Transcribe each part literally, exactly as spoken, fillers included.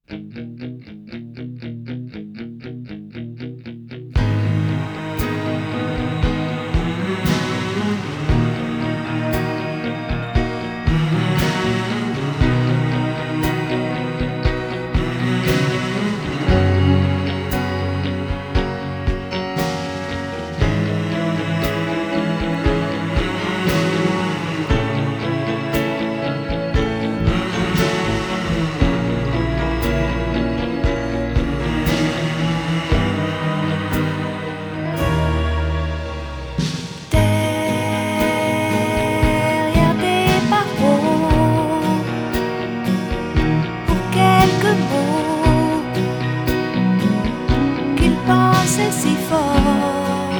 C'est si fort.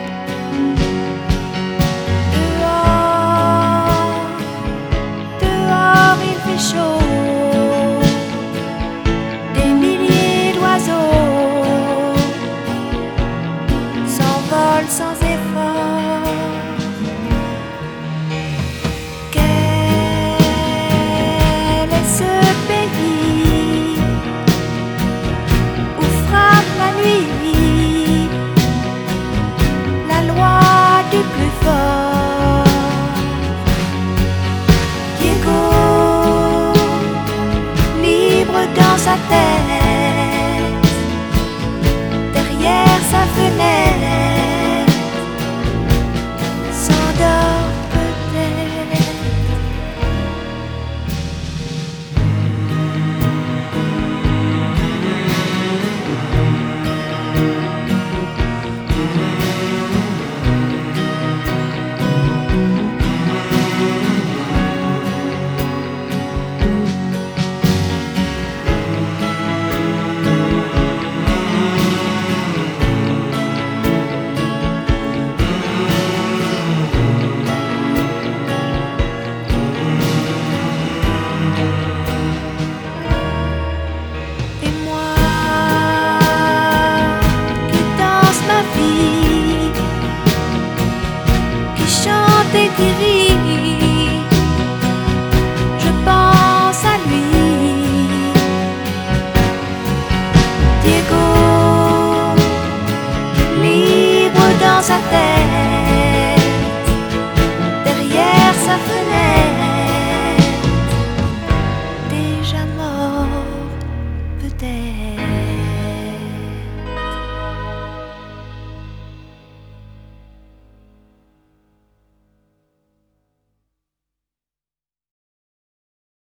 Dehors, dehors il fait chaud. Des milliers d'oiseaux s'envolent sans effort. Quel est ce pays où frappe la nuit du plus fort? Diego, libre dans sa tête, derrière sa fenêtre.